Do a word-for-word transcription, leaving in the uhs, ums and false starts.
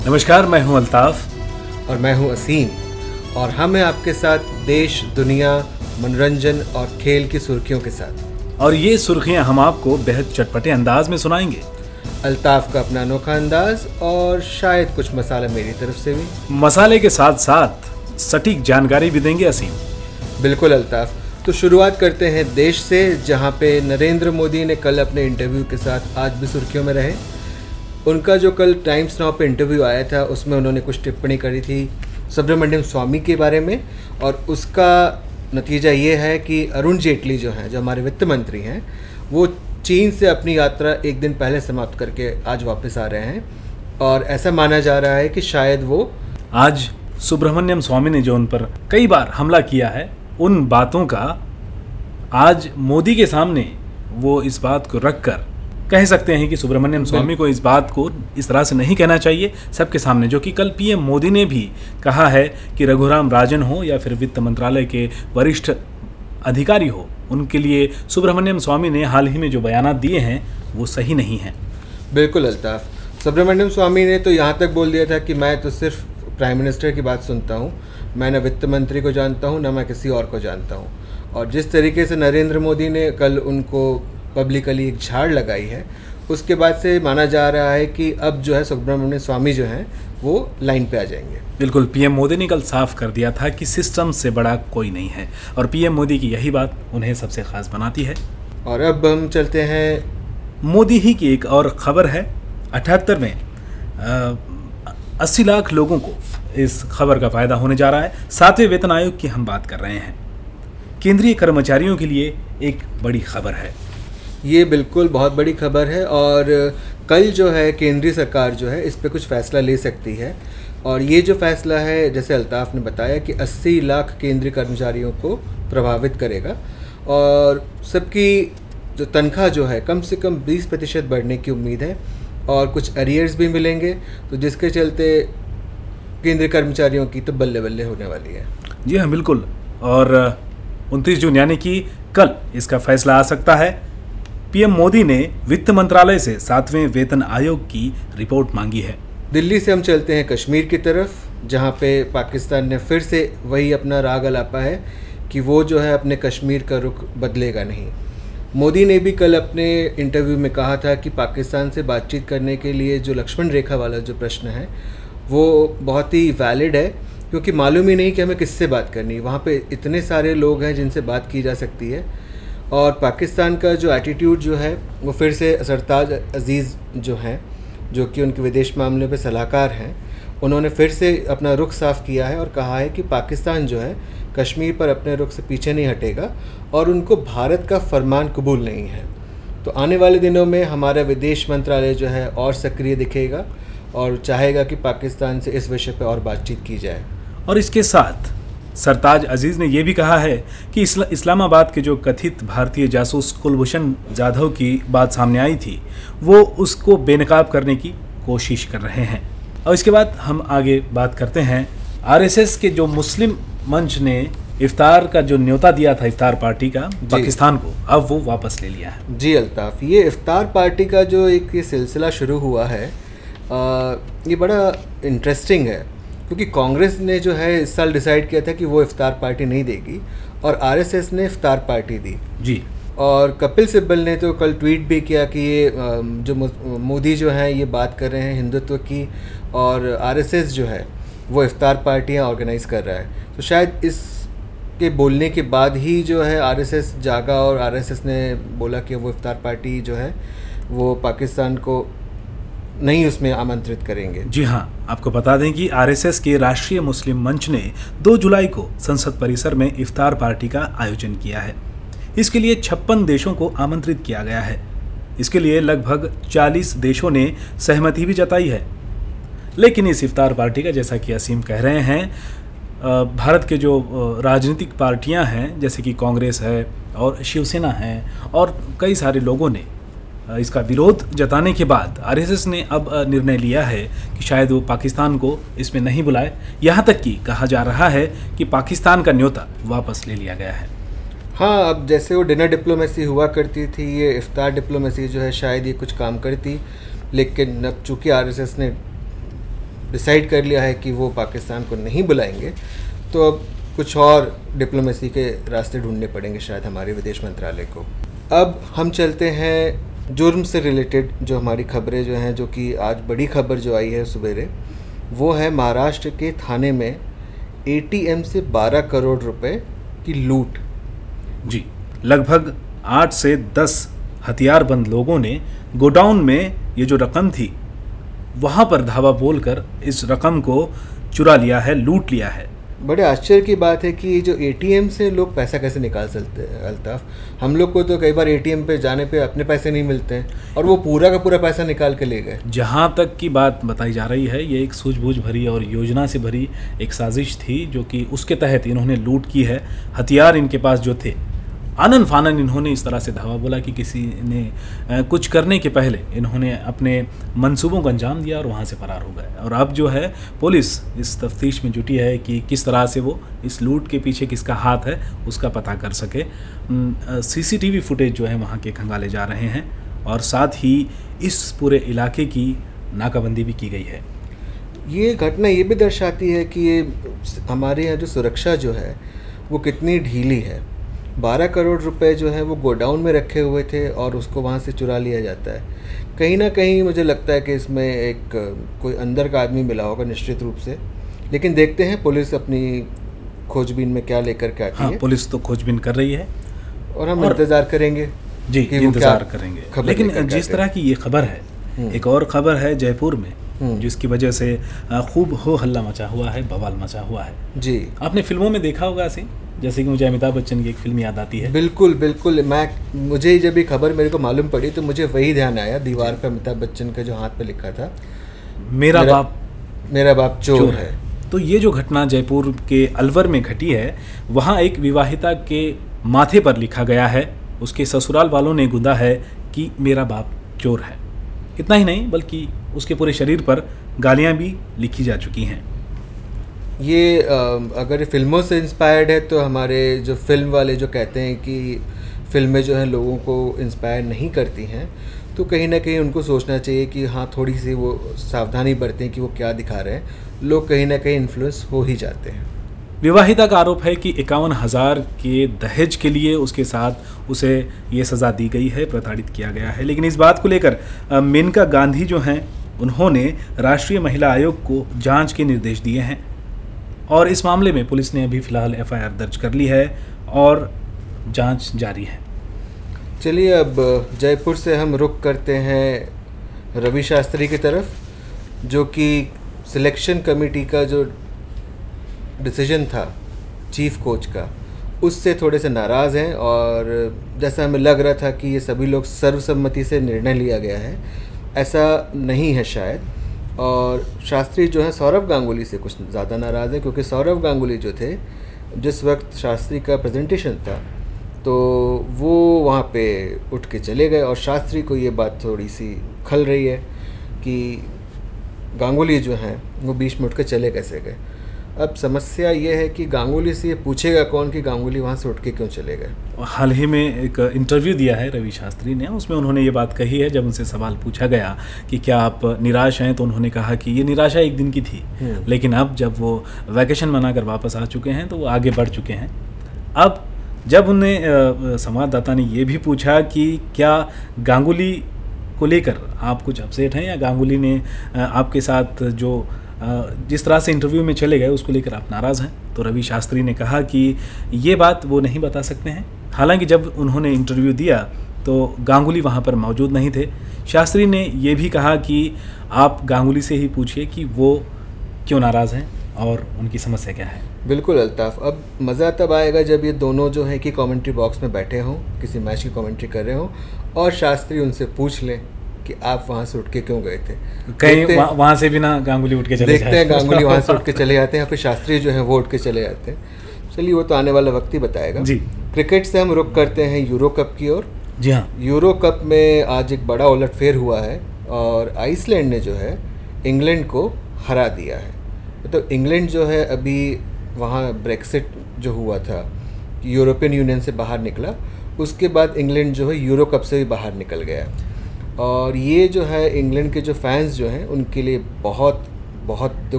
नमस्कार, मैं हूं अल्ताफ और मैं हूं असीम और हम हैं आपके साथ देश, दुनिया, मनोरंजन और खेल की सुर्खियों के साथ। और ये सुर्खियां हम आपको बेहद चटपटे अंदाज में सुनाएंगे। अल्ताफ का अपना अनोखा अंदाज और शायद कुछ मसाला मेरी तरफ से भी। मसाले के साथ साथ सटीक जानकारी भी देंगे असीम। बिल्कुल अल्ताफ, तो शुरुआत करते हैं देश से, जहां पे नरेंद्र मोदी ने कल अपने इंटरव्यू के साथ आज भी सुर्खियों में रहे। उनका जो कल टाइम्स नाउ पे इंटरव्यू आया था उसमें उन्होंने कुछ टिप्पणी करी थी सुब्रमण्यम स्वामी के बारे में, और उसका नतीजा ये है कि अरुण जेटली जो हैं, जो हमारे वित्त मंत्री हैं, वो चीन से अपनी यात्रा एक दिन पहले समाप्त करके आज वापस आ रहे हैं। और ऐसा माना जा रहा है कि शायद वो आज सुब्रमण्यम स्वामी ने जो उन पर कई बार हमला किया है, उन बातों का आज मोदी के सामने वो इस बात को रखकर कह सकते हैं कि सुब्रमण्यम स्वामी को इस बात को इस तरह से नहीं कहना चाहिए सबके सामने, जो कि कल पीएम मोदी ने भी कहा है कि रघुराम राजन हो या फिर वित्त मंत्रालय के वरिष्ठ अधिकारी हो, उनके लिए सुब्रमण्यम स्वामी ने हाल ही में जो बयानात दिए हैं वो सही नहीं हैं। बिल्कुल अल्ताफ, सुब्रमण्यम स्वामी ने तो यहाँ तक बोल दिया था कि मैं तो सिर्फ प्राइम मिनिस्टर की बात सुनता हूँ, मैं न वित्त मंत्री को जानता हूँ न मैं किसी और को जानता हूँ। और जिस तरीके से नरेंद्र मोदी ने कल उनको पब्लिकली एक झाड़ लगाई है, उसके बाद से माना जा रहा है कि अब जो है सुब्रमण्यम स्वामी जो हैं वो लाइन पे आ जाएंगे। बिल्कुल, पीएम मोदी ने कल साफ कर दिया था कि सिस्टम से बड़ा कोई नहीं है, और पीएम मोदी की यही बात उन्हें सबसे खास बनाती है। और अब हम चलते हैं मोदी ही की एक और खबर है। अठहत्तर में अस्सी लाख लोगों को इस खबर का फायदा होने जा रहा है। सातवें वेतन आयोग की हम बात कर रहे हैं। केंद्रीय कर्मचारियों के लिए एक बड़ी खबर है। ये बिल्कुल बहुत बड़ी खबर है, और कल जो है केंद्रीय सरकार जो है इस पे कुछ फ़ैसला ले सकती है। और ये जो फ़ैसला है, जैसे अल्ताफ़ ने बताया, कि अस्सी लाख केंद्रीय कर्मचारियों को प्रभावित करेगा, और सबकी जो तनख्वाह जो है कम से कम बीस प्रतिशत बढ़ने की उम्मीद है, और कुछ अरियर्स भी मिलेंगे, तो जिसके चलते केंद्रीय कर्मचारियों की तो बल्ले बल्ले होने वाली है। जी हाँ, बिल्कुल। और उनतीस जून यानी कि कल इसका फैसला आ सकता है। पीएम मोदी ने वित्त मंत्रालय से सातवें वेतन आयोग की रिपोर्ट मांगी है। दिल्ली से हम चलते हैं कश्मीर की तरफ, जहां पे पाकिस्तान ने फिर से वही अपना राग अलापा है कि वो जो है अपने कश्मीर का रुख बदलेगा नहीं। मोदी ने भी कल अपने इंटरव्यू में कहा था कि पाकिस्तान से बातचीत करने के लिए जो लक्ष्मण रेखा वाला जो प्रश्न है वो बहुत ही वैलिड है, क्योंकि मालूम ही नहीं कि हमें किससे बात करनी है। वहाँ पे इतने सारे लोग हैं जिनसे बात की जा सकती है। और पाकिस्तान का जो एटीट्यूड जो है वो फिर से सरताज अजीज़ जो हैं, जो कि उनके विदेश मामले पे सलाहकार हैं, उन्होंने फिर से अपना रुख साफ़ किया है और कहा है कि पाकिस्तान जो है कश्मीर पर अपने रुख से पीछे नहीं हटेगा और उनको भारत का फरमान कबूल नहीं है। तो आने वाले दिनों में हमारा विदेश मंत्रालय जो है और सक्रिय दिखेगा और चाहेगा कि पाकिस्तान से इस विषय पर और बातचीत की जाए। और इसके साथ सरताज अजीज़ ने यह भी कहा है कि इस्ला, इस्लामाबाद के जो कथित भारतीय जासूस कुलभूषण जाधव की बात सामने आई थी, वो उसको बेनकाब करने की कोशिश कर रहे हैं। और इसके बाद हम आगे बात करते हैं आरएसएस के जो मुस्लिम मंच ने इफ्तार का जो न्योता दिया था, इफ्तार पार्टी का पाकिस्तान को, अब वो वापस ले लिया है। जी अल्ताफ़, ये इफ्तार पार्टी का जो एक ये सिलसिला शुरू हुआ है, आ, ये बड़ा इंटरेस्टिंग है, क्योंकि कांग्रेस ने जो है इस साल डिसाइड किया था कि वो इफ्तार पार्टी नहीं देगी, और आरएसएस ने इफ्तार पार्टी दी। जी। और कपिल सिब्बल ने तो कल ट्वीट भी किया कि ये जो मोदी जो हैं ये बात कर रहे हैं हिंदुत्व की, और आरएसएस जो है वो इफ्तार पार्टियां ऑर्गेनाइज़ कर रहा है। तो शायद इसके बोलने के बाद ही जो है आरएसएस जागा, और आरएसएस ने बोला कि वो इफ्तार पार्टी जो है वो पाकिस्तान को नहीं उसमें आमंत्रित करेंगे। जी हाँ, आपको बता दें कि आरएसएस के राष्ट्रीय मुस्लिम मंच ने दो जुलाई को संसद परिसर में इफ्तार पार्टी का आयोजन किया है। इसके लिए छप्पन देशों को आमंत्रित किया गया है। इसके लिए लगभग चालीस देशों ने सहमति भी जताई है। लेकिन इस इफ्तार पार्टी का, जैसा कि असीम कह रहे हैं, भारत के जो राजनीतिक पार्टियां हैं जैसे कि कांग्रेस है और शिवसेना है और कई सारे लोगों ने इसका विरोध जताने के बाद आरएसएस ने अब निर्णय लिया है कि शायद वो पाकिस्तान को इसमें नहीं बुलाए। यहाँ तक कि कहा जा रहा है कि पाकिस्तान का न्योता वापस ले लिया गया है। हाँ, अब जैसे वो डिनर डिप्लोमेसी हुआ करती थी, ये इफ्तार डिप्लोमेसी जो है शायद ये कुछ काम करती, लेकिन अब चूँकि आरएसएस ने डिसाइड कर लिया है कि वो पाकिस्तान को नहीं बुलाएंगे, तो अब कुछ और डिप्लोमेसी के रास्ते ढूंढने पड़ेंगे शायद हमारे विदेश मंत्रालय को। अब हम चलते हैं जुर्म से रिलेटेड जो हमारी खबरें जो हैं, जो कि आज बड़ी खबर जो आई है सवेरे, वो है महाराष्ट्र के थाने में एटीएम से बारह करोड़ रुपए की लूट। जी, लगभग आठ से दस हथियारबंद लोगों ने गोडाउन में ये जो रकम थी वहाँ पर धावा बोलकर इस रकम को चुरा लिया है, लूट लिया है। बड़े आश्चर्य की बात है कि ये जो एटीएम से लोग पैसा कैसे निकाल सकते हैं अल्ताफ। हम लोग को तो कई बार एटीएम पे जाने पे अपने पैसे नहीं मिलते हैं और वो पूरा का पूरा पैसा निकाल के ले गए। जहाँ तक की बात बताई जा रही है, ये एक सूझबूझ भरी और योजना से भरी एक साजिश थी जो कि उसके तहत इन्होंने लूट की है। हथियार इनके पास जो थे, आनन फानन इन्होंने इस तरह से धावा बोला कि किसी ने कुछ करने के पहले इन्होंने अपने मंसूबों को अंजाम दिया और वहाँ से फरार हो गए। और अब जो है पुलिस इस तफ्तीश में जुटी है कि किस तरह से वो इस लूट के पीछे किसका हाथ है उसका पता कर सके। सीसीटीवी फुटेज जो है वहाँ के खंगाले जा रहे हैं और साथ ही इस पूरे इलाके की नाकाबंदी भी की गई है। ये घटना ये भी दर्शाती है कि ये हमारे यहाँ जो सुरक्षा जो है वो कितनी ढीली है। बारह करोड़ रुपए जो है वो गोडाउन में रखे हुए थे और उसको वहाँ से चुरा लिया जाता है। कहीं ना कहीं मुझे लगता है कि इसमें एक कोई अंदर का आदमी मिला होगा निश्चित रूप से, लेकिन देखते हैं पुलिस अपनी खोजबीन में क्या लेकर के आती हाँ, है। पुलिस तो खोजबीन कर रही है और हम इंतज़ार करेंगे। जी, इंतज़ार करेंगे। लेकिन जिस तरह की ये खबर है, एक और खबर है जयपुर में जिसकी वजह से खूब हो हल्ला मचा हुआ है, बवाल मचा हुआ है। जी, आपने फिल्मों में देखा होगा ऐसे, जैसे कि मुझे अमिताभ बच्चन की एक फिल्म याद आती है। बिल्कुल बिल्कुल। मैं मुझे जब ये खबर मेरे को मालूम पड़ी तो मुझे वही ध्यान आया, दीवार पे अमिताभ बच्चन का जो हाथ पे लिखा था, मेरा, मेरा बाप मेरा बाप चोर, चोर है। तो ये जो घटना जयपुर के अलवर में घटी है, वहाँ एक विवाहिता के माथे पर लिखा गया है, उसके ससुराल वालों ने गुंदा है कि मेरा बाप चोर है। इतना ही नहीं बल्कि उसके पूरे शरीर पर गालियाँ भी लिखी जा चुकी हैं। ये अगर फिल्मों से इंस्पायर्ड है तो हमारे जो फिल्म वाले जो कहते हैं कि फिल्में जो हैं लोगों को इंस्पायर नहीं करती हैं, तो कहीं ना कहीं उनको सोचना चाहिए कि हाँ थोड़ी सी वो सावधानी बरतें कि वो क्या दिखा रहे हैं। लोग कहीं ना कहीं इन्फ्लुएंस हो ही जाते हैं। विवाहिता का आरोप है कि इक्यावन हज़ार के दहेज के लिए उसके साथ उसे ये सज़ा दी गई है, प्रताड़ित किया गया है। लेकिन इस बात को लेकर मेनका गांधी जो हैं उन्होंने राष्ट्रीय महिला आयोग को जांच के निर्देश दिए हैं और इस मामले में पुलिस ने अभी फ़िलहाल एफ आई आर दर्ज कर ली है और जांच जारी है। चलिए अब जयपुर से हम रुख करते हैं रवि शास्त्री की तरफ, जो कि सिलेक्शन कमेटी का जो डिसीजन था चीफ कोच का, उससे थोड़े से नाराज़ हैं और जैसा हमें लग रहा था कि ये सभी लोग सर्वसम्मति से निर्णय लिया गया है, ऐसा नहीं है शायद। और शास्त्री जो है सौरव गांगुली से कुछ ज़्यादा नाराज़ है, क्योंकि सौरव गांगुली जो थे जिस वक्त शास्त्री का प्रेजेंटेशन था तो वो वहाँ पे उठ के चले गए और शास्त्री को ये बात थोड़ी सी खल रही है कि गांगुली जो हैं वो बीच में उठ के चले कैसे गए। अब समस्या ये है कि गांगुली से ये पूछेगा कौन कि गांगुली वहाँ से उठ के क्यों चले गए। हाल ही में एक इंटरव्यू दिया है रवि शास्त्री ने, उसमें उन्होंने ये बात कही है। जब उनसे सवाल पूछा गया कि क्या आप निराश हैं, तो उन्होंने कहा कि ये निराशा एक दिन की थी, लेकिन अब जब वो वैकेशन मनाकर वापस आ चुके हैं तो वो आगे बढ़ चुके हैं। अब जब उन्हें संवाददाता ने ये भी पूछा कि क्या गांगुली को लेकर आप कुछ अपसेट हैं या गांगुली ने आपके साथ जो जिस तरह से इंटरव्यू में चले गए उसको लेकर आप नाराज़ हैं, तो रवि शास्त्री ने कहा कि ये बात वो नहीं बता सकते हैं। हालांकि जब उन्होंने इंटरव्यू दिया तो गांगुली वहाँ पर मौजूद नहीं थे। शास्त्री ने ये भी कहा कि आप गांगुली से ही पूछिए कि वो क्यों नाराज़ हैं और उनकी समस्या क्या है। बिल्कुल अल्ताफ़, अब मज़ा तब आएगा जब ये दोनों जो है कि कमेंट्री बॉक्स में बैठे हों, किसी मैच की कमेंट्री कर रहे हों और शास्त्री उनसे पूछ लें कि आप वहाँ से उठ के क्यों गए थे। कहीं वहाँ से भी ना गांगुली उठ के चले देखते हैं गांगुली वहाँ से उठ के चले जाते हैं या फिर शास्त्री जो है वो उठ के चले जाते हैं। चलिए वो तो आने वाला वक्त ही बताएगा जी। क्रिकेट से हम रुख करते हैं यूरो कप की ओर। जी हाँ, यूरो कप में आज एक बड़ा उलटफेर हुआ है और आइसलैंड ने जो है इंग्लैंड को हरा दिया है। मतलब तो इंग्लैंड जो है अभी वहाँ ब्रेक्सिट जो हुआ था, यूरोपियन यूनियन से बाहर निकला, उसके बाद इंग्लैंड जो है यूरो कप से भी बाहर निकल गया। और ये जो है इंग्लैंड के जो फैंस जो हैं उनके लिए बहुत बहुत दुख